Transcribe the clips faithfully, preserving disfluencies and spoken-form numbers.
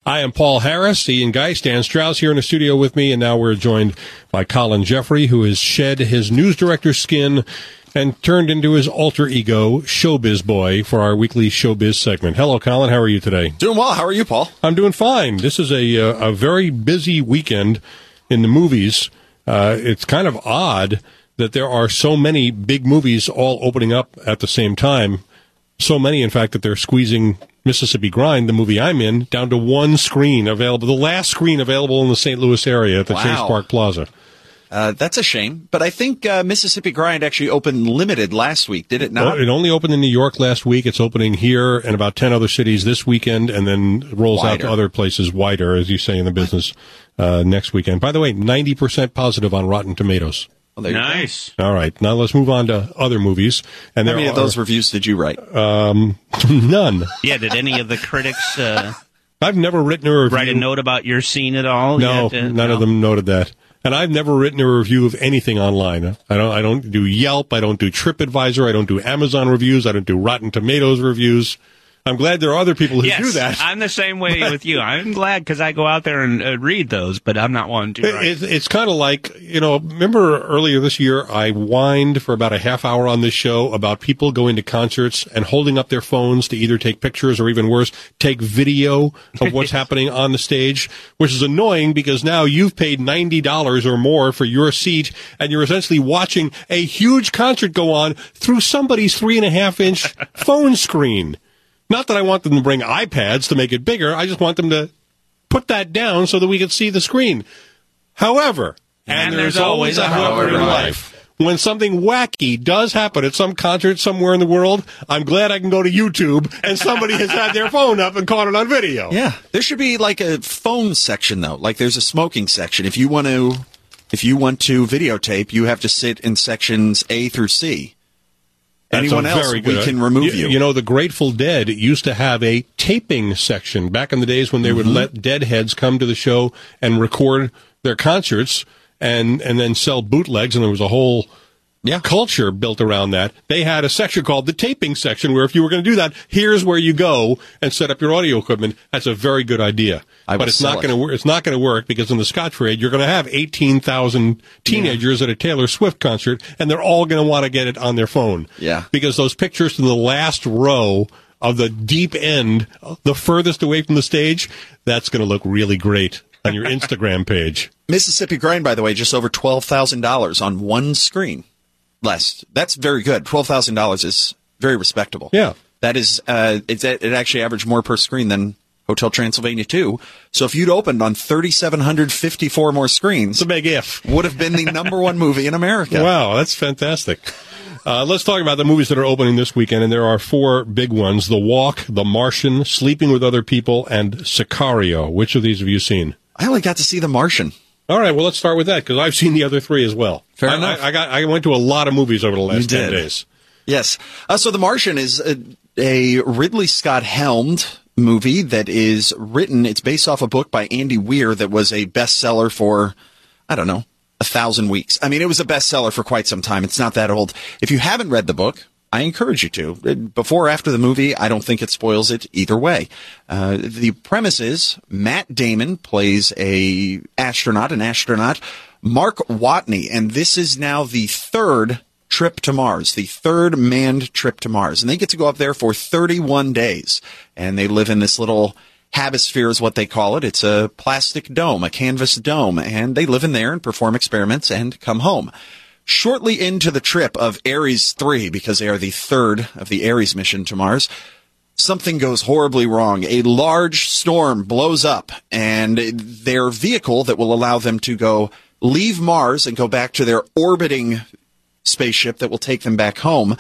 I am Paul Harris. Ian Geist, Dan Strauss here in the studio with me, and now we're joined by Colin Jeffrey, who has shed his news director skin and turned into his alter ego, Showbiz Boy, for our weekly Showbiz segment. Hello, Colin. How are you today? Doing well. How are you, Paul? I'm doing fine. This is a uh, a very busy weekend in the movies. Uh, it's kind of odd that there are so many big movies all opening up at the same time. So many, in fact, that they're squeezing Mississippi Grind, the movie I'm in, down to one screen available, the last screen available in the Saint Louis area at the Wow. Chase Park Plaza. Uh, that's a shame, but I think uh, Mississippi Grind actually opened limited last week, did it not? Well, it only opened in New York last week. It's opening here and about ten other cities this weekend, and then rolls Wider. out to other places wider, as you say in the business, uh, next weekend. By the way, ninety percent positive on Rotten Tomatoes. Well, there you go. Nice. All right, now let's move on to other movies. And How there many are, of those reviews did you write? Um, none. Yeah, did any of the critics uh, I've never written a review. write a note about your scene at all? No, yet? Uh, none no? of them noted that. And I've never written a review of anything online. I don't. I don't do Yelp. I don't do TripAdvisor. I don't do Amazon reviews. I don't do Rotten Tomatoes reviews. I'm glad there are other people who yes, do that. I'm the same way with you. I'm glad because I go out there and uh, read those, but I'm not one to. Right? It, it's kind of like, you know, remember earlier this year, I whined for about a half hour on this show about people going to concerts and holding up their phones to either take pictures or even worse, take video of what's happening on the stage, which is annoying because now you've paid ninety dollars or more for your seat and you're essentially watching a huge concert go on through somebody's three and a half inch phone screen. Not that I want them to bring iPads to make it bigger. I just want them to put that down so that we can see the screen. However, and, And there's, there's always always a a however in however. life. When something wacky does happen at some concert somewhere in the world, I'm glad I can go to YouTube and somebody has had their phone up and caught it on video. Yeah, there should be like a phone section though. Like there's a smoking section. If you want to, if you want to videotape, you have to sit in sections A through C. That's Anyone a else, very we good- can remove you. You know, the Grateful Dead used to have a taping section back in the days when they would let Deadheads come to the show and record their concerts and, and then sell bootlegs, and there was a whole Yeah. culture built around that. They had a section called the taping section where if you were going to do that, here's where you go and set up your audio equipment. That's a very good idea. I but will it's sell not it. going to work. It's not going to work because in the Scottrade, you're going to have eighteen thousand teenagers at a Taylor Swift concert, and they're all going to want to get it on their phone. Yeah. Because those pictures from the last row of the deep end, the furthest away from the stage, that's going to look really great on your Instagram page. Mississippi Grind, by the way, just over twelve thousand dollars on one screen. Less. That's very good. twelve thousand dollars is very respectable. Yeah. That is, uh, it's, it actually averaged more per screen than Hotel Transylvania two. So if you'd opened on three thousand seven hundred fifty-four more screens, It's a big if. would have been the number one movie in America. Wow, that's fantastic. Uh, let's talk about the movies that are opening this weekend, and there are four big ones: The Walk, The Martian, Sleeping with Other People, and Sicario. Which of these have you seen? I only got to see The Martian. All right, well, let's start with that, because I've seen the other three as well. Fair I, enough. I, I, got, I went to a lot of movies over the last You ten did. days. Yes. Uh, so The Martian is a, a Ridley Scott helmed movie that is written. It's based off a book by Andy Weir that was a bestseller for, I don't know, a thousand weeks. I mean, it was a bestseller for quite some time. It's not that old. If you haven't read the book, I encourage you to. Before or after the movie, I don't think it spoils it either way. Uh, the premise is Matt Damon plays a astronaut, an astronaut, Mark Watney, and this is now the third trip to Mars, the third manned trip to Mars. And they get to go up there for thirty-one days. And they live in this little Habisphere is what they call it. It's a plastic dome, a canvas dome. And they live in there and perform experiments and come home. Shortly into the trip of Ares three, because they are the third of the Ares mission to Mars, something goes horribly wrong. A large storm blows up, and their vehicle that will allow them to go leave Mars and go back to their orbiting spaceship that will take them back home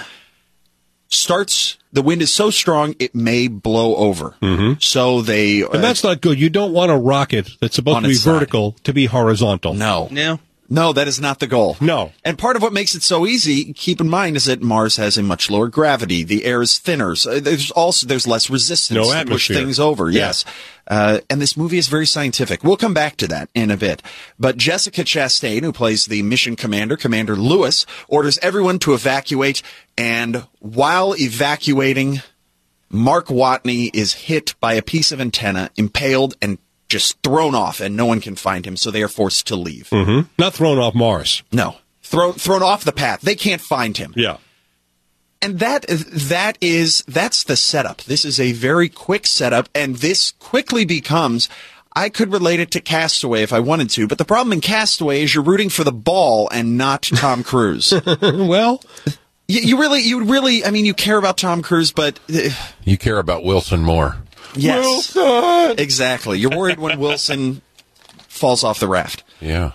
starts. The wind is so strong it may blow over. Mm-hmm. So they, uh, And that's not good. You don't want a rocket that's supposed On to be its side. vertical to be horizontal. no, No. no, that is not the goal. No. And part of what makes it so easy, keep in mind, is that Mars has a much lower gravity. The air is thinner. So there's also there's less resistance No to push atmosphere. things over. Yeah. Yes. Uh, and this movie is very scientific. We'll come back to that in a bit. But Jessica Chastain, who plays the mission commander, Commander Lewis, orders everyone to evacuate. And while evacuating, Mark Watney is hit by a piece of antenna, impaled, and just thrown off, and no one can find him, so they are forced to leave. Mm-hmm. Not thrown off Mars. No. Thrown thrown off the path. They can't find him. Yeah. And that that is that's the setup. This is a very quick setup, and this quickly becomes, I could relate it to Castaway if I wanted to, but the problem in Castaway is you're rooting for the ball and not Tom Cruise. Well, you, you really, you really, I mean, you care about Tom Cruise, but uh, you care about Wilson more. Yes, Wilson! Exactly. You're worried when Wilson falls off the raft. Yeah.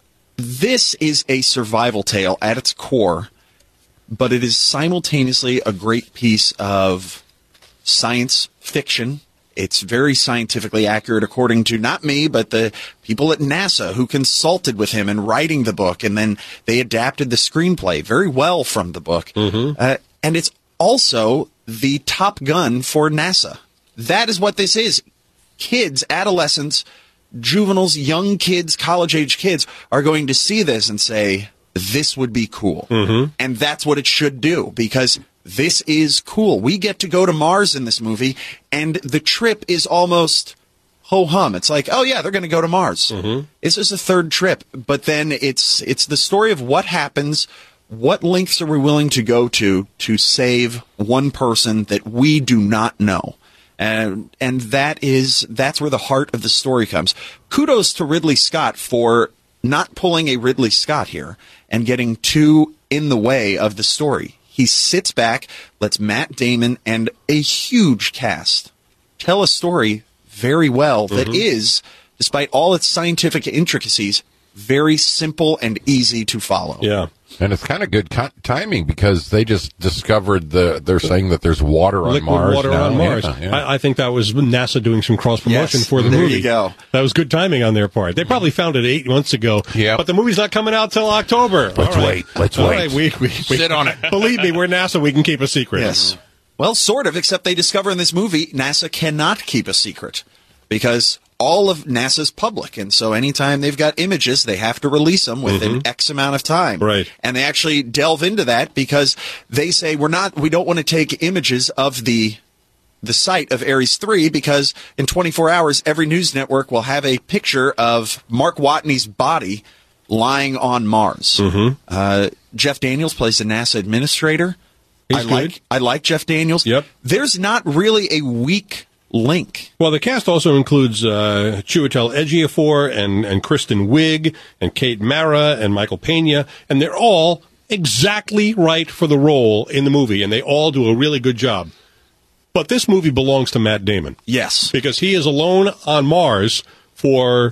This is a survival tale at its core, but it is simultaneously a great piece of science fiction. It's very scientifically accurate, according to not me, but the people at NASA who consulted with him in writing the book, and then they adapted the screenplay very well from the book. Mm-hmm. Uh, and it's also the Top Gun for NASA. That is what this is. Kids, adolescents, juveniles, young kids, college-age kids are going to see this and say, this would be cool. Mm-hmm. And that's what it should do, because this is cool. We get to go to Mars in this movie, and the trip is almost ho-hum. It's like, oh, yeah, they're going to go to Mars. Mm-hmm. This is a third trip, but then it's it's the story of what happens, what lengths are we willing to go to to save one person that we do not know. And and that is that's where the heart of the story comes. Kudos to Ridley Scott for not pulling a Ridley Scott here and getting too in the way of the story. He sits back, lets Matt Damon and a huge cast tell a story very well that mm-hmm. is, despite all its scientific intricacies, very simple and easy to follow. Yeah. And it's kind of good co- timing because they just discovered the. They're saying that there's water on Liquid Mars. water now. on Mars. Yeah, yeah. I, I think that was NASA doing some cross promotion Yes, for the there movie. you go. That was good timing on their part. They probably found it eight months ago. Yep. But the movie's not coming out till October. Let's All right. wait. Let's All wait. Right, we, we, we, Sit on it. Believe me, we're NASA. We can keep a secret. Yes. Well, sort of, except they discover in this movie NASA cannot keep a secret because all of NASA's public. And so anytime they've got images, they have to release them within mm-hmm. X amount of time. Right. And they actually delve into that because they say we're not, we don't want to take images of the the site of Ares three because in twenty-four hours, every news network will have a picture of Mark Watney's body lying on Mars. Mm-hmm. Uh, Jeff Daniels plays the NASA administrator. He's I good. like I like Jeff Daniels. Yep. There's not really a weak link. Well, the cast also includes uh, Chiwetel Ejiofor and, and Kristen Wiig and Kate Mara and Michael Pena, and they're all exactly right for the role in the movie, and they all do a really good job. But this movie belongs to Matt Damon. Yes. Because he is alone on Mars for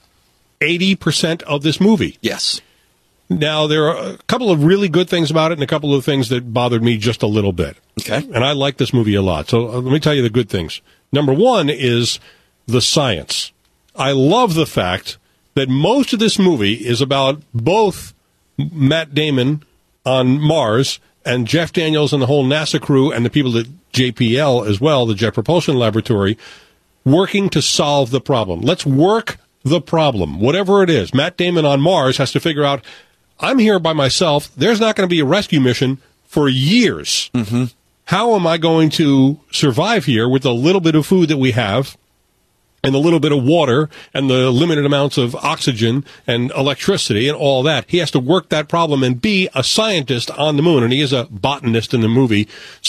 eighty percent of this movie. Yes. Now, there are a couple of really good things about it and a couple of things that bothered me just a little bit. Okay. And I like this movie a lot. So uh, let me tell you the good things. Number one is the science. I love the fact that most of this movie is about both Matt Damon on Mars and Jeff Daniels and the whole NASA crew and the people at J P L as well, the Jet Propulsion Laboratory, working to solve the problem. Let's work the problem, whatever it is. Matt Damon on Mars has to figure out, I'm here by myself. There's not going to be a rescue mission for years. Mm-hmm. How am I going to survive here with the little bit of food that we have and the little bit of water and the limited amounts of oxygen and electricity and all that? He has to work that problem and be a scientist on the moon. And he is a botanist in the movie,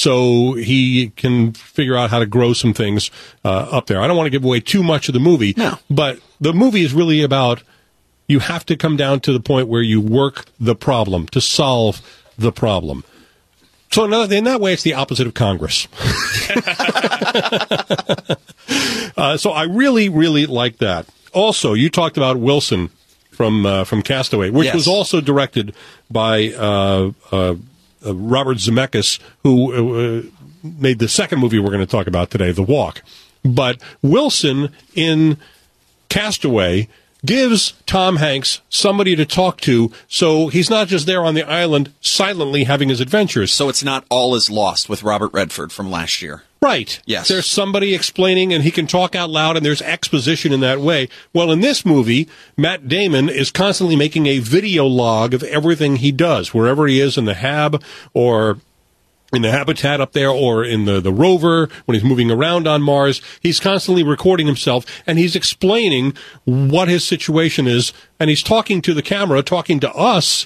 so he can figure out how to grow some things uh, up there. I don't want to give away too much of the movie, no. But the movie is really about you have to come down to the point where you work the problem to solve the problem. So in that way, it's the opposite of Congress. uh, so I really, really like that. Also, you talked about Wilson from uh, from Castaway, which yes. was also directed by uh, uh, uh, Robert Zemeckis, who uh, made the second movie we're going to talk about today, The Walk. But Wilson in Castaway gives Tom Hanks somebody to talk to, so he's not just there on the island silently having his adventures. So it's not all is lost with Robert Redford from last year. Right. Yes. There's somebody explaining, and he can talk out loud, and there's exposition in that way. Well, in this movie, Matt Damon is constantly making a video log of everything he does, wherever he is in the Hab or in the habitat up there or in the, the rover, when he's moving around on Mars. He's constantly recording himself, and he's explaining what his situation is, and he's talking to the camera, talking to us,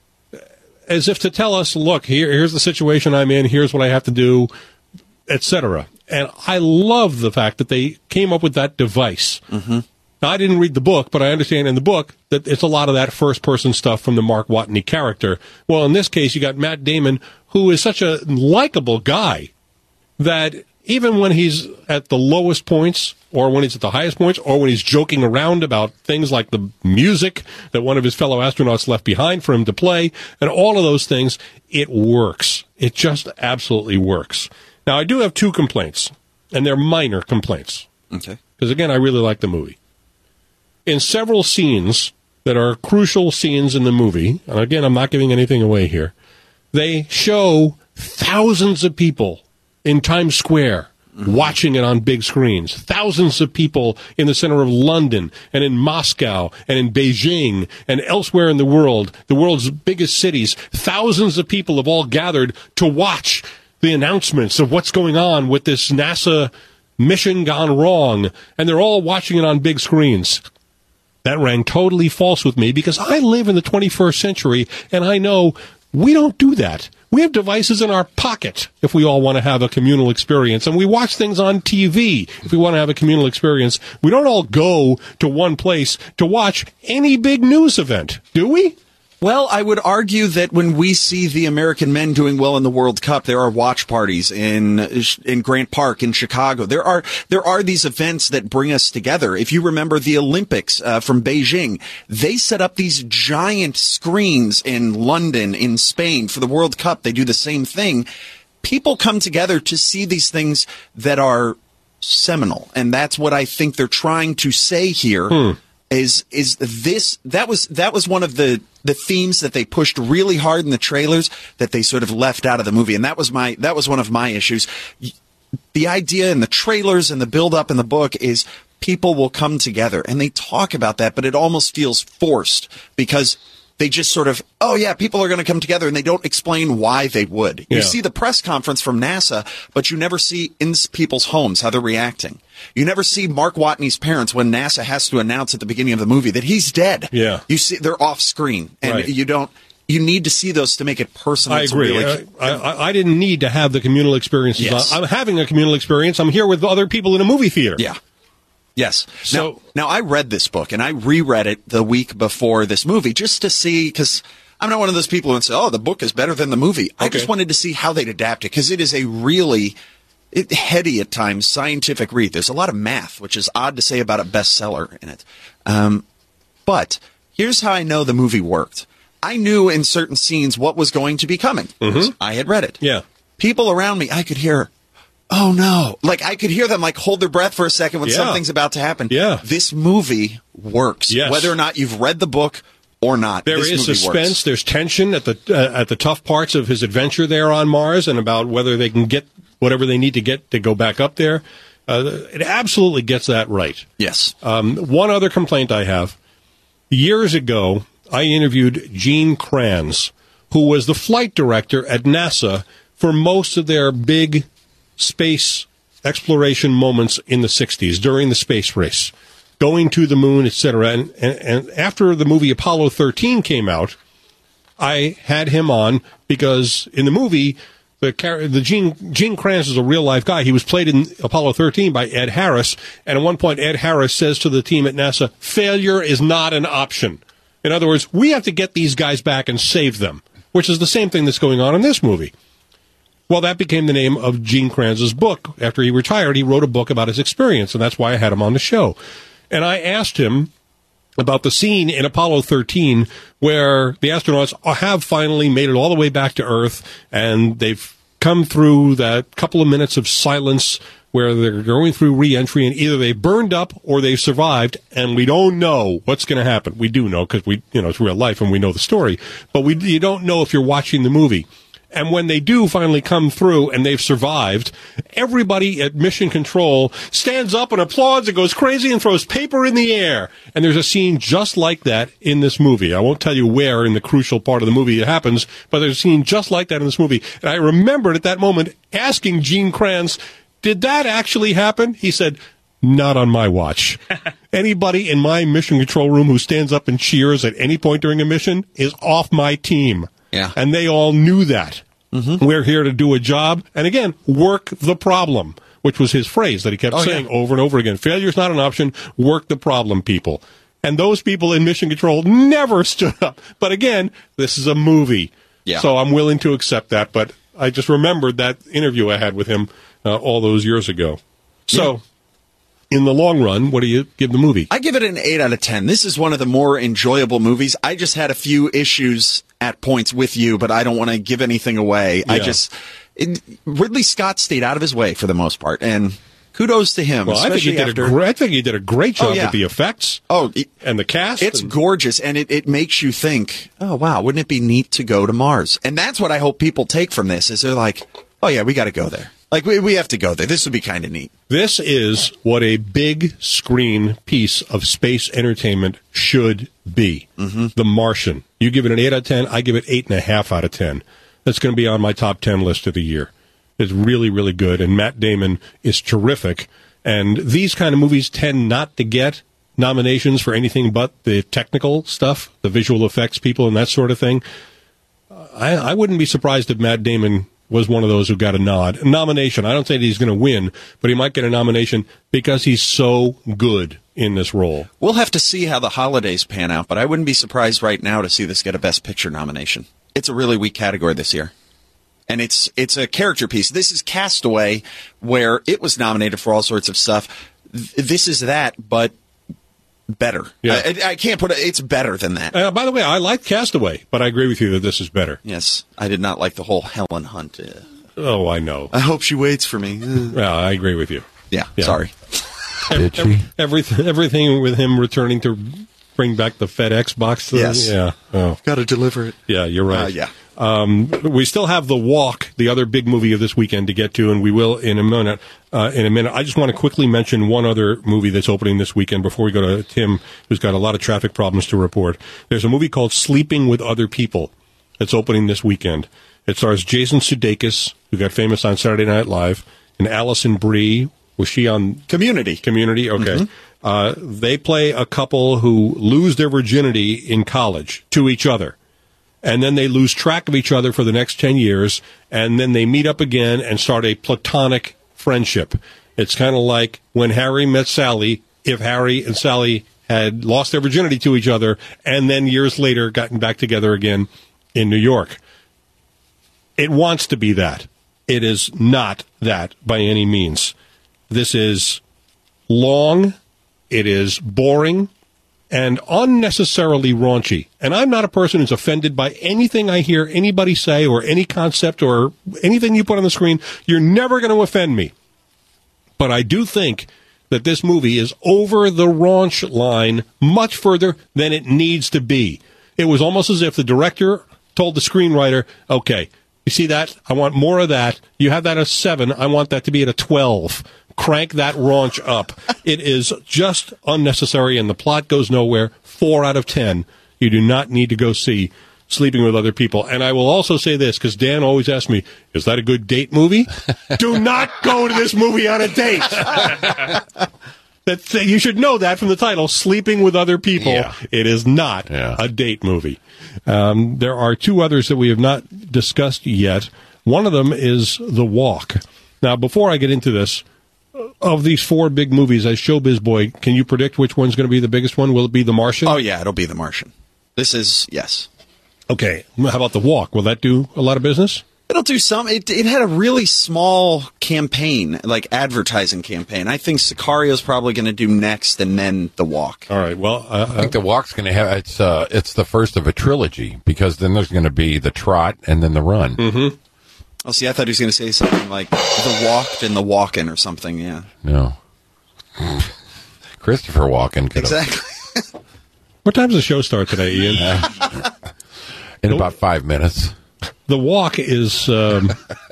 as if to tell us, look, here, here's the situation I'm in, here's what I have to do, et cetera. And I love the fact that they came up with that device. Mm-hmm. Now, I didn't read the book, but I understand in the book that it's a lot of that first-person stuff from the Mark Watney character. Well, in this case, you got Matt Damon, who is such a likable guy that even when he's at the lowest points, or when he's at the highest points, or when he's joking around about things like the music that one of his fellow astronauts left behind for him to play, and all of those things, it works. It just absolutely works. Now, I do have two complaints, and they're minor complaints. Okay. Because, again, I really like the movie. In several scenes that are crucial scenes in the movie, and again, I'm not giving anything away here, they show thousands of people in Times Square mm-hmm. watching it on big screens. Thousands of people in the center of London and in Moscow and in Beijing and elsewhere in the world, the world's biggest cities. Thousands of people have all gathered to watch the announcements of what's going on with this NASA mission gone wrong, and they're all watching it on big screens. That rang totally false with me because I live in the twenty-first century, and I know we don't do that. We have devices in our pocket if we all want to have a communal experience, and we watch things on T V if we want to have a communal experience. We don't all go to one place to watch any big news event, do we? Well, I would argue that when we see the American men doing well in the World Cup, there are watch parties in in Grant Park in Chicago. There are there are these events that bring us together. If you remember the Olympics uh, from Beijing, they set up these giant screens in London, in Spain for the World Cup. They do the same thing. People come together to see these things that are seminal, and that's what I think they're trying to say here. Hmm. Is is this that was that was one of the the themes that they pushed really hard in the trailers that they sort of left out of the movie, and that was my that was one of my issues. The idea in the trailers and the build up in the book is people will come together and they talk about that, but it almost feels forced because they just sort of, oh yeah, people are going to come together, and they don't explain why they would. You yeah. see the press conference from NASA, but you never see in people's homes how they're reacting. You never see Mark Watney's parents when NASA has to announce at the beginning of the movie that he's dead. Yeah. You see, they're off screen, and right. you don't. You need to see those to make it personal. I agree. Really, I, I, I didn't need to have the communal experiences. Yes. I'm having a communal experience. I'm here with other people in a movie theater. Yeah. Yes. So now, now I read this book and I reread it the week before this movie just to see, because I'm not one of those people who say, "Oh, the book is better than the movie." I okay. just wanted to see how they'd adapt it, because it is a really it, heady at times scientific read. There's a lot of math, which is odd to say about a bestseller in it. Um, but here's how I know the movie worked. I knew in certain scenes what was going to be coming. Mm-hmm. I had read it. Yeah. People around me, I could hear, oh no. Like, I could hear them like hold their breath for a second when yeah. something's about to happen. Yeah. This movie works. Yes. Whether or not you've read the book or not. There this is movie suspense. Works. There's tension at the uh, at the tough parts of his adventure there on Mars, and about whether they can get whatever they need to get to go back up there. Uh, it absolutely gets that right. Yes. Um, one other complaint I have. Years ago, I interviewed Gene Kranz, who was the flight director at NASA for most of their big space exploration moments in the sixties during the space race, going to the moon, et cetera. And, and, and after the movie Apollo thirteen came out, I had him on because in the movie, the the Gene, Gene Kranz is a real-life guy. He was played in Apollo thirteen by Ed Harris, and at one point Ed Harris says to the team at NASA, failure is not an option. In other words, we have to get these guys back and save them, which is the same thing that's going on in this movie. Well, that became the name of Gene Kranz's book. After he retired, he wrote a book about his experience, and that's why I had him on the show. And I asked him about the scene in Apollo thirteen where the astronauts have finally made it all the way back to Earth, and they've come through that couple of minutes of silence where they're going through re-entry, and either they burned up or they've survived, and we don't know what's going to happen. We do know because we, you know, it's real life and we know the story, but we you don't know if you're watching the movie. And when they do finally come through and they've survived, everybody at Mission Control stands up and applauds and goes crazy and throws paper in the air. And there's a scene just like that in this movie. I won't tell you where in the crucial part of the movie it happens, but there's a scene just like that in this movie. And I remembered at that moment asking Gene Kranz, did that actually happen? He said, not on my watch. Anybody in my mission control room who stands up and cheers at any point during a mission is off my team. Yeah. And they all knew that. Mm-hmm. We're here to do a job. And again, work the problem, which was his phrase that he kept oh, saying yeah. over and over again. Failure's not an option. Work the problem, people. And those people in mission control never stood up. But again, this is a movie. Yeah. So I'm willing to accept that. But I just remembered that interview I had with him uh, all those years ago. So... Yeah. In the long run, what do you give the movie? I give it an eight out of ten. This is one of the more enjoyable movies. I just had a few issues at points with you, but I don't want to give anything away. Yeah. I just... It, Ridley Scott stayed out of his way for the most part, and kudos to him. Well, I think, he did after, a great, I think he did a great job oh, yeah. with the effects oh, it, and the cast. It's and, gorgeous, and it, it makes you think, oh, wow, wouldn't it be neat to go to Mars? And that's what I hope people take from this, is they're like, oh, yeah, we got to go there. Like, we we have to go there. This would be kind of neat. This is what a big screen piece of space entertainment should be. Mm-hmm. The Martian. You give it an eight out of ten. I give it eight point five out of ten. That's going to be on my top ten list of the year. It's really, really good. And Matt Damon is terrific. And these kind of movies tend not to get nominations for anything but the technical stuff, the visual effects people and that sort of thing. I, I wouldn't be surprised if Matt Damon was one of those who got a nod. A nomination. I don't say that he's going to win, but he might get a nomination because he's so good in this role. We'll have to see how the holidays pan out, but I wouldn't be surprised right now to see this get a Best Picture nomination. It's a really weak category this year. And it's it's a character piece. This is Castaway, where it was nominated for all sorts of stuff. This is that, but better. Yeah. I, I can't put it. It's better than that. Uh, by the way, I like Castaway, but I agree with you that this is better. Yes, I did not like the whole Helen Hunt. Uh, oh, I know. I hope she waits for me. Well, I agree with you. Yeah, yeah. Sorry. Did she? Everything, everything with him returning to bring back the FedEx box. To yes. Yeah. Oh. Got to deliver it. Yeah, you're right. Uh, yeah. Um, we still have The Walk, the other big movie of this weekend, to get to, and we will in a minute. Uh, in a minute, I just want to quickly mention one other movie that's opening this weekend before we go to Tim, who's got a lot of traffic problems to report. There's a movie called Sleeping with Other People that's opening this weekend. It stars Jason Sudeikis, who got famous on Saturday Night Live, and Alison Brie. Was she on Community? Community, okay. Mm-hmm. Uh, they play a couple who lose their virginity in college to each other. And then they lose track of each other for the next ten years, and then they meet up again and start a platonic friendship. It's kind of like when Harry met Sally, if Harry and Sally had lost their virginity to each other, and then years later gotten back together again in New York. It wants to be that. It is not that by any means. This is long, it is boring, and unnecessarily raunchy. And I'm not a person who's offended by anything I hear anybody say or any concept or anything you put on the screen. You're never going to offend me. But I do think that this movie is over the raunch line much further than it needs to be. It was almost as if the director told the screenwriter, okay, you see that? I want more of that. You have that at a seven. I want that to be at a twelve. Crank that raunch up. It is just unnecessary, and the plot goes nowhere. Four out of ten. You do not need to go see Sleeping with Other People. And I will also say this, because Dan always asks me, is that a good date movie? Do not go to this movie on a date. That you should know that from the title, Sleeping with Other People. Yeah. It is not yeah. a date movie. Um, there are two others that we have not discussed yet. One of them is The Walk. Now, before I get into this, of these four big movies, as Showbiz Boy, can you predict which one's going to be the biggest one? Will it be The Martian? Oh, yeah, it'll be The Martian. This is, yes. Okay. How about The Walk? Will that do a lot of business? It'll do some. It, it had a really small campaign, like advertising campaign. I think Sicaria's probably going to do next, and then The Walk. All right. Well, uh, I think The Walk's going to have it's uh, it's the first of a trilogy, because then there's going to be The Trot and then The Run. Mm-hmm. Oh, see, I thought he was going to say something like The Walked and The Walkin' or something. Yeah. No. Christopher Walken could Exactly. What time does the show start today, Ian? In about five minutes. The Walk is um,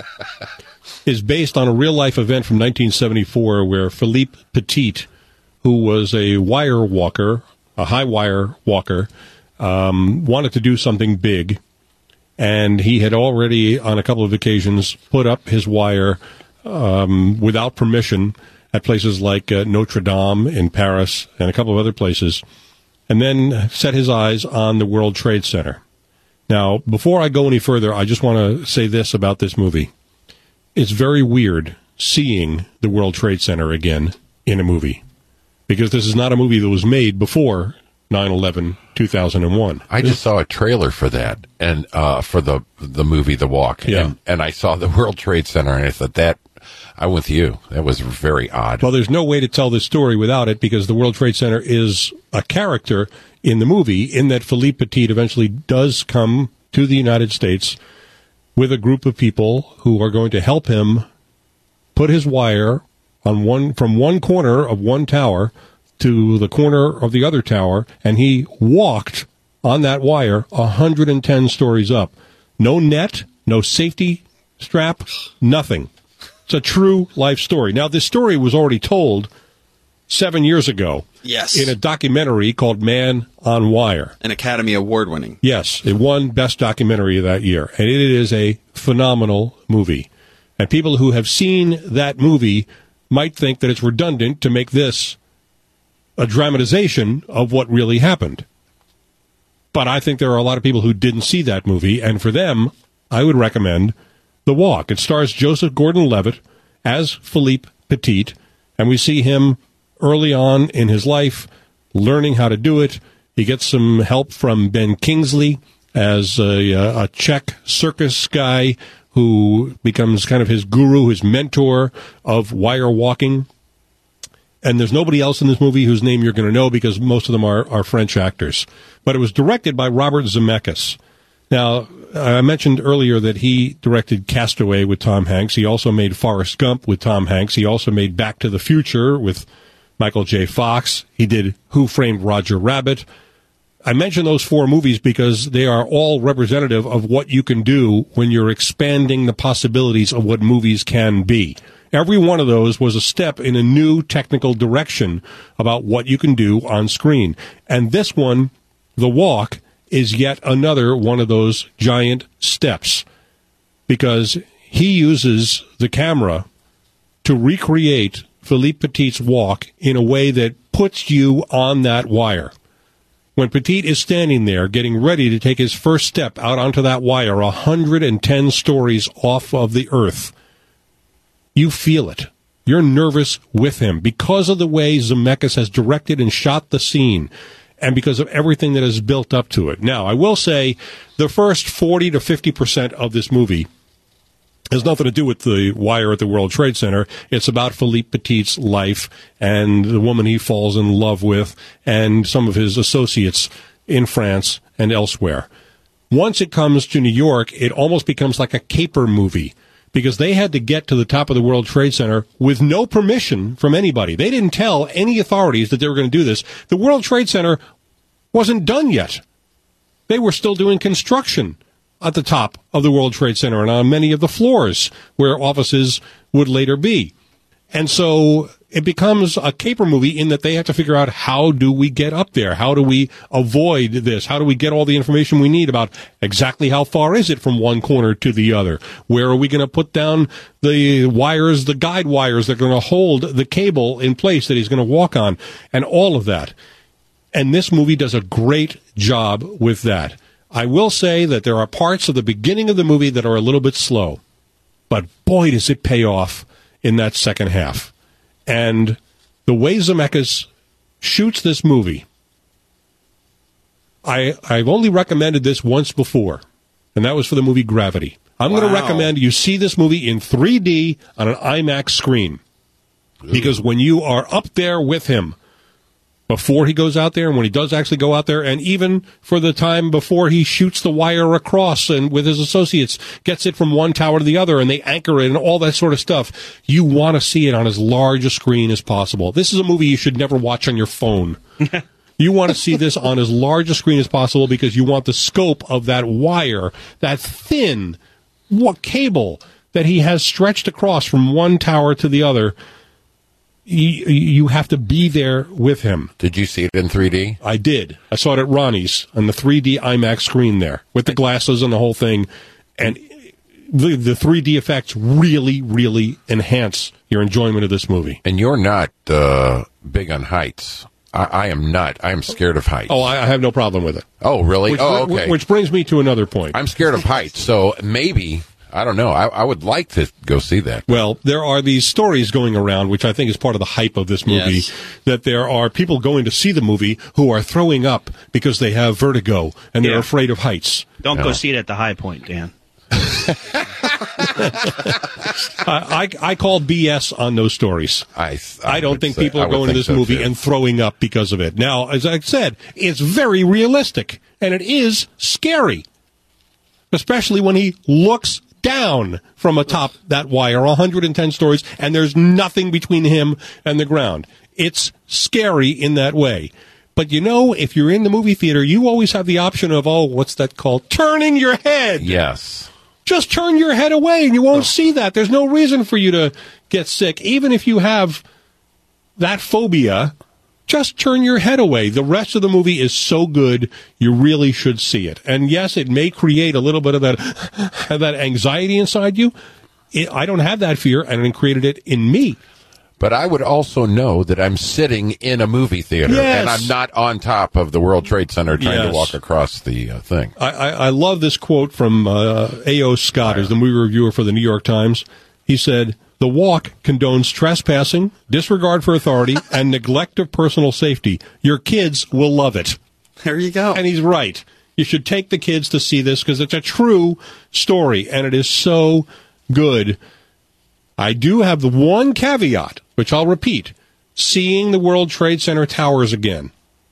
is based on a real-life event from nineteen seventy-four where Philippe Petit, who was a wire walker, a high-wire walker, um, wanted to do something big, and he had already, on a couple of occasions, put up his wire um, without permission at places like uh, Notre Dame in Paris and a couple of other places, and then set his eyes on the World Trade Center. Now, before I go any further, I just want to say this about this movie. It's very weird seeing the World Trade Center again in a movie, because this is not a movie that was made before nine eleven two thousand one. I just saw a trailer for that, and uh, for the the movie The Walk, yeah. and, and I saw the World Trade Center, and I thought that, I'm with you. That was very odd. Well, there's no way to tell this story without it, because the World Trade Center is a character in the movie, in that Philippe Petit eventually does come to the United States with a group of people who are going to help him put his wire on one from one corner of one tower to the corner of the other tower, and he walked on that wire one hundred ten stories up. No net, no safety strap, nothing. It's a true life story. Now, this story was already told seven years ago. Yes. In a documentary called Man on Wire. An Academy Award winning. Yes. It won Best Documentary of that year. And it is a phenomenal movie. And people who have seen that movie might think that it's redundant to make this a dramatization of what really happened. But I think there are a lot of people who didn't see that movie, and for them, I would recommend The Walk. It stars Joseph Gordon-Levitt as Philippe Petit, and we see him early on in his life learning how to do it. He gets some help from Ben Kingsley as a, a Czech circus guy who becomes kind of his guru, his mentor of wire walking. And there's nobody else in this movie whose name you're going to know, because most of them are, are French actors. But it was directed by Robert Zemeckis. Now, I mentioned earlier that he directed Castaway with Tom Hanks. He also made Forrest Gump with Tom Hanks. He also made Back to the Future with Michael J. Fox. He did Who Framed Roger Rabbit. I mention those four movies because they are all representative of what you can do when you're expanding the possibilities of what movies can be. Every one of those was a step in a new technical direction about what you can do on screen. And this one, The Walk, is yet another one of those giant steps, because he uses the camera to recreate Philippe Petit's walk in a way that puts you on that wire. When Petit is standing there getting ready to take his first step out onto that wire, one hundred ten stories off of the earth, you feel it. You're nervous with him because of the way Zemeckis has directed and shot the scene, and because of everything that is built up to it. Now, I will say the first forty to fifty percent of this movie has nothing to do with the wire at the World Trade Center. It's about Philippe Petit's life and the woman he falls in love with and some of his associates in France and elsewhere. Once it comes to New York, it almost becomes like a caper movie, because they had to get to the top of the World Trade Center with no permission from anybody. They didn't tell any authorities that they were going to do this. The World Trade Center wasn't done yet. They were still doing construction at the top of the World Trade Center and on many of the floors where offices would later be. And so it becomes a caper movie in that they have to figure out, how do we get up there? How do we avoid this? How do we get all the information we need about exactly how far is it from one corner to the other? Where are we going to put down the wires, the guide wires that are going to hold the cable in place that he's going to walk on, and all of that. And this movie does a great job with that. I will say that there are parts of the beginning of the movie that are a little bit slow, but boy, does it pay off in that second half. And the way Zemeckis shoots this movie, I, I've only recommended this once before, and that was for the movie Gravity. I'm wow. going to recommend you see this movie in three D on an IMAX screen, Ooh. because when you are up there with him, before he goes out there and when he does actually go out there, and even for the time before he shoots the wire across and with his associates gets it from one tower to the other and they anchor it and all that sort of stuff, you want to see it on as large a screen as possible. This is a movie you should never watch on your phone. You want to see this on as large a screen as possible because you want the scope of that wire, that thin what cable that he has stretched across from one tower to the other. You, you have to be there with him. Did you see it in three D? I did. I saw it at Ronnie's on the three D IMAX screen there with the glasses and the whole thing. And the, the three D effects really, really enhance your enjoyment of this movie. And you're not uh, big on heights. I, I am not. I am scared of heights. Oh, I, I have no problem with it. Oh, really? Which, oh, okay. Which brings me to another point. I'm scared of heights, so maybe... I don't know. I, I would like to go see that. Well, there are these stories going around, which I think is part of the hype of this movie, Yes. that there are people going to see the movie who are throwing up because they have vertigo and they're Yeah. afraid of heights. Don't No. go see it at the High Point, Dan. I, I, I call B S on those stories. I, I, don't would think say- people I are would going to think this so, movie too. and throwing up because of it. Now, as I said, it's very realistic, and it is scary, especially when he looks down from atop that wire, one hundred ten stories, and there's nothing between him and the ground. It's scary in that way. But you know, if you're in the movie theater, you always have the option of, oh, what's that called? Turning your head. Yes. Just turn your head away and you won't see that. There's no reason for you to get sick. Even if you have that phobia, just turn your head away. The rest of the movie is so good, you really should see it. And yes, it may create a little bit of that, that anxiety inside you. It, I don't have that fear, and it created it in me. But I would also know that I'm sitting in a movie theater, Yes. and I'm not on top of the World Trade Center trying Yes. to walk across the uh, thing. I, I, I love this quote from uh, A O. Scott, who's the movie reviewer for the New York Times. He said, "The walk condones trespassing, disregard for authority, and neglect of personal safety. Your kids will love it." There you go. And he's right. You should take the kids to see this because it's a true story, and it is so good. I do have the one caveat, which I'll repeat, seeing the World Trade Center towers again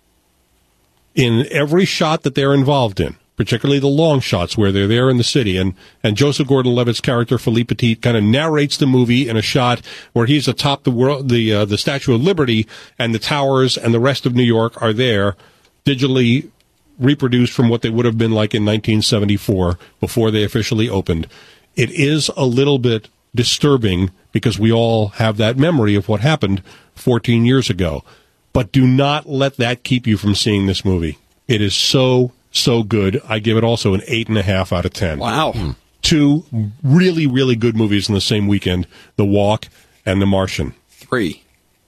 in every shot that they're involved in, particularly the long shots where they're there in the city. And, and Joseph Gordon-Levitt's character, Philippe Petit, kind of narrates the movie in a shot where he's atop the world, the, uh, the Statue of Liberty, and the towers and the rest of New York are there, digitally reproduced from what they would have been like in nineteen seventy-four before they officially opened. It is a little bit disturbing because we all have that memory of what happened fourteen years ago. But do not let that keep you from seeing this movie. It is so, so good. I give it also an eight and a half out of ten. Wow. Two really, really good movies in the same weekend, The Walk and The Martian. Three.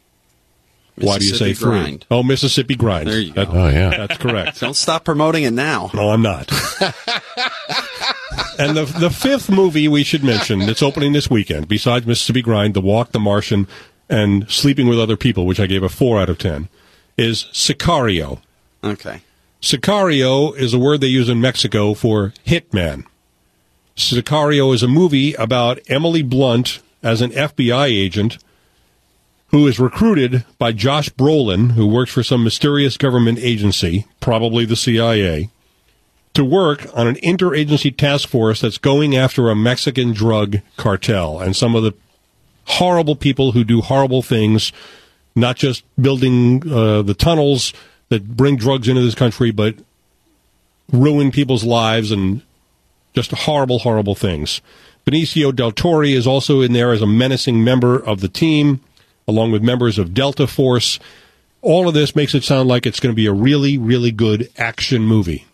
Why do you say Mississippi three? Grind. Oh, Mississippi Grind. There you That- go. Oh, yeah. That's correct. Don't stop promoting it now. No, I'm not. And the the fifth movie we should mention that's opening this weekend, besides Mississippi Grind, The Walk, The Martian, and Sleeping with Other People, which I gave a four out of ten, is Sicario. Okay. Sicario is a word they use in Mexico for hitman. Sicario is a movie about Emily Blunt as an F B I agent who is recruited by Josh Brolin, who works for some mysterious government agency, probably the C I A, to work on an interagency task force that's going after a Mexican drug cartel and some of the horrible people who do horrible things, not just building uh, the tunnels that bring drugs into this country, but ruin people's lives and just horrible, horrible things. Benicio del Toro is also in there as a menacing member of the team, along with members of Delta Force. All of this makes it sound like it's going to be a really, really good action movie.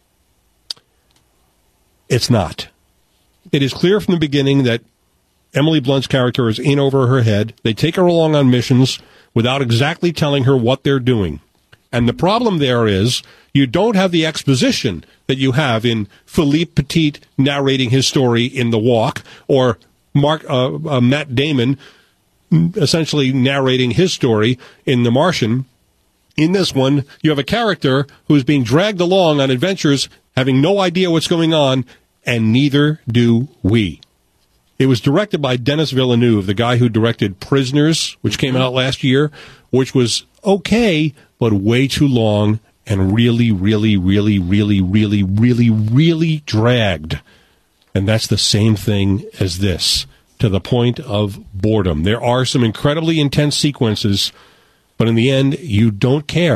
It's not. It is clear from the beginning that Emily Blunt's character is in over her head. They take her along on missions without exactly telling her what they're doing. And the problem there is you don't have the exposition that you have in Philippe Petit narrating his story in The Walk, or Mark uh, uh, Matt Damon essentially narrating his story in The Martian. In this one, you have a character who is being dragged along on adventures, having no idea what's going on, and neither do we. It was directed by Denis Villeneuve, the guy who directed Prisoners, which came out last year, which was okay, but way too long and really, really, really, really, really, really, really dragged. And that's the same thing as this, to the point of boredom. There are some incredibly intense sequences, but in the end, you don't care.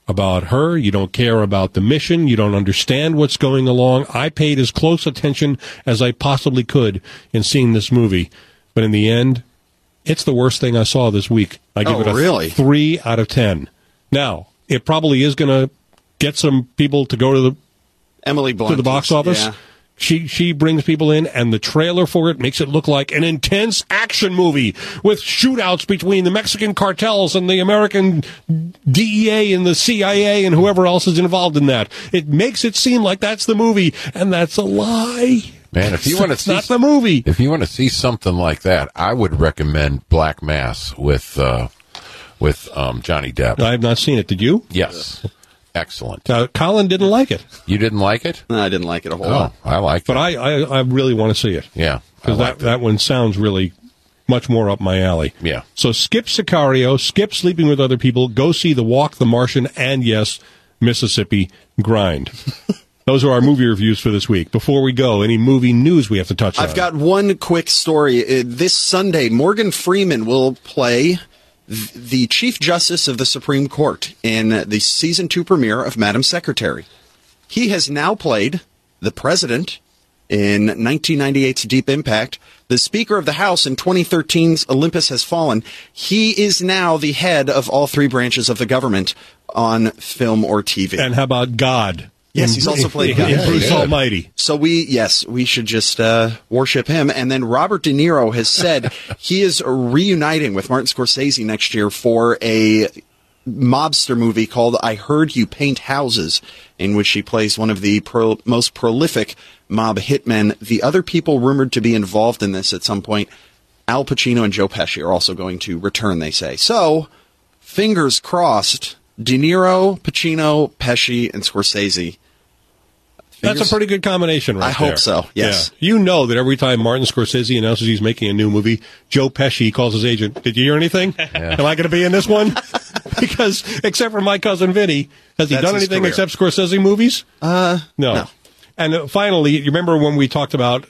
about her. You don't care about the mission. You don't understand what's going along. I paid as close attention as I possibly could in seeing this movie. But in the end, it's the worst thing I saw this week. I give Oh, it a really? three out of ten. Now, it probably is going to get some people to go to the Emily Blunt to the box is- office. yeah. She she brings people in, and the trailer for it makes it look like an intense action movie with shootouts between the Mexican cartels and the American D E A and the C I A and whoever else is involved in that. It makes it seem like that's the movie, and that's a lie. Man, if you want to It's see not the movie. if you want to see something like that, I would recommend Black Mass with uh, with um, Johnny Depp. I have not seen it. Did you? Yes, excellent. Uh, Colin didn't like it, You didn't like it? No, I didn't like it a whole Oh, lot. I like but it. I, I, I really want to see it. Yeah, I Because like that, that one sounds really much more up my alley. Yeah. So skip Sicario, skip Sleeping with Other People, go see The Walk, The Martian, and yes, Mississippi Grind. Those are our movie reviews for this week. Before we go, any movie news we have to touch on? I've got one quick story. Uh, this Sunday, Morgan Freeman will play th- the Chief Justice of the Supreme Court in the season two premiere of Madam Secretary. He has now played the President in nineteen ninety-eight's Deep Impact, the Speaker of the House in twenty thirteen's Olympus Has Fallen. He is now the head of all three branches of the government on film or T V. And how about God? Yes, he's also played God. in Yeah, Bruce he did. Almighty. So we, yes, we should just uh, worship him. And then Robert De Niro has said he is reuniting with Martin Scorsese next year for a mobster movie called I Heard You Paint Houses, in which he plays one of the pro- most prolific mob hitmen. The other people rumored to be involved in this at some point, Al Pacino and Joe Pesci, are also going to return, they say. So, fingers crossed, De Niro, Pacino, Pesci, and Scorsese. That's a pretty good combination right I hope there. so, yes. Yeah. You know that every time Martin Scorsese announces he's making a new movie, Joe Pesci calls his agent, did you hear anything? Am I going to be in this one? Because, except for My Cousin Vinny, has he That's done his anything career. except Scorsese movies? Uh, No. no. And uh, finally, you remember when we talked about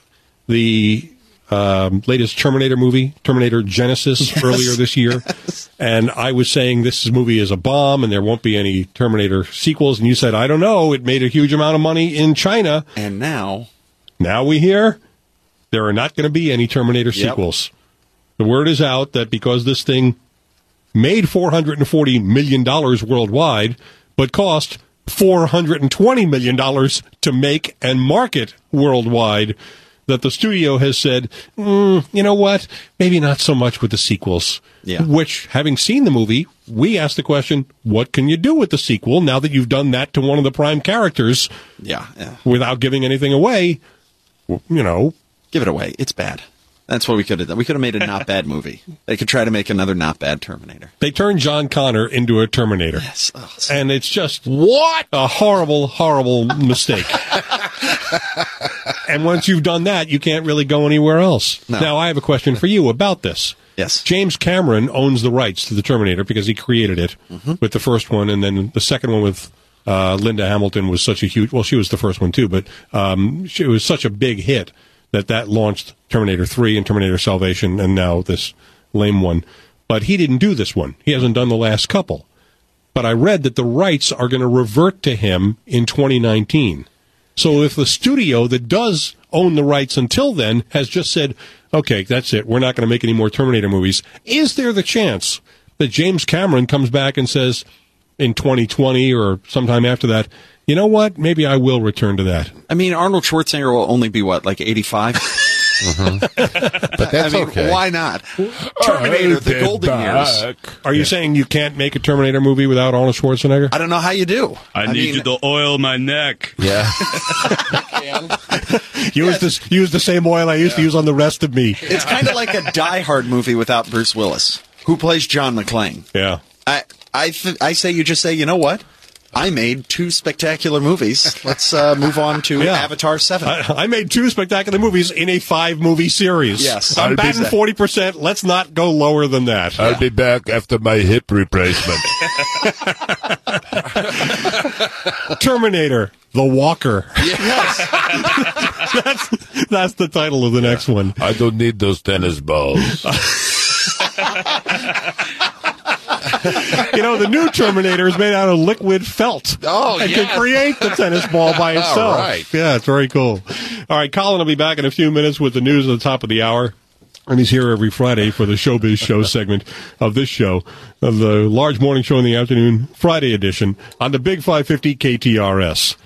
the um, latest Terminator movie, Terminator Genesis, earlier this year? And I was saying this movie is a bomb and there won't be any Terminator sequels. And you said, I don't know, it made a huge amount of money in China. And now, Now we hear there are not going to be any Terminator Yep. sequels. The word is out that because this thing made four hundred forty million dollars worldwide, but cost four hundred twenty million dollars to make and market worldwide, that the studio has said, mm, you know what, maybe not so much with the sequels. Yeah. Which, having seen the movie, we asked the question, what can you do with the sequel now that you've done that to one of the prime characters yeah, yeah, without giving anything away? You know, give it away. It's bad. That's what we could have done. We could have made a not bad movie. They could try to make another not bad Terminator. they turned John Connor into a Terminator. Yes. Oh, so- And it's just, what? A horrible, horrible mistake. And once you've done that, you can't really go anywhere else. No. Now, I have a question for you about this. Yes. James Cameron owns the rights to the Terminator because he created it Mm-hmm. with the first one, and then the second one with uh, Linda Hamilton was such a huge, well, she was the first one too, but um, she, it was such a big hit that that launched Terminator three and Terminator Salvation, and now this lame one. But he didn't do this one. He hasn't done the last couple. But I read that the rights are going to revert to him in twenty nineteen. So if the studio that does own the rights until then has just said, okay, that's it, we're not going to make any more Terminator movies, is there the chance that James Cameron comes back and says in twenty twenty or sometime after that, you know what, maybe I will return to that? I mean, Arnold Schwarzenegger will only be, what, like eighty-five? But that's I mean, okay. why not? Terminator, the golden years. Are you saying you can't make a Terminator movie without Arnold Schwarzenegger? I don't know how you do. I, need mean, you to oil my neck. Yeah. Use, this, use the same oil I used to use on the rest of me. It's kind of like a Die Hard movie without Bruce Willis, who plays John McClane. Yeah. I I th- I say you just say, you know what? I made two spectacular movies. Let's uh, move on to Yeah. Avatar seven. I, I made two spectacular movies in a five-movie series. Yes. I'm I'll be batting back. forty percent. Let's not go lower than that. I'll be back after my hip replacement. Terminator, The Walker. Yes. That's, that's the title of the next one. I don't need those tennis balls. You know, the new Terminator is made out of liquid felt. Oh, and yes. can create the tennis ball by itself. All right. Yeah, it's very cool. All right, Colin will be back in a few minutes with the news at the top of the hour. And he's here every Friday for the Showbiz Show segment of this show, of the large morning show in the afternoon, Friday edition, on the Big five fifty K T R S.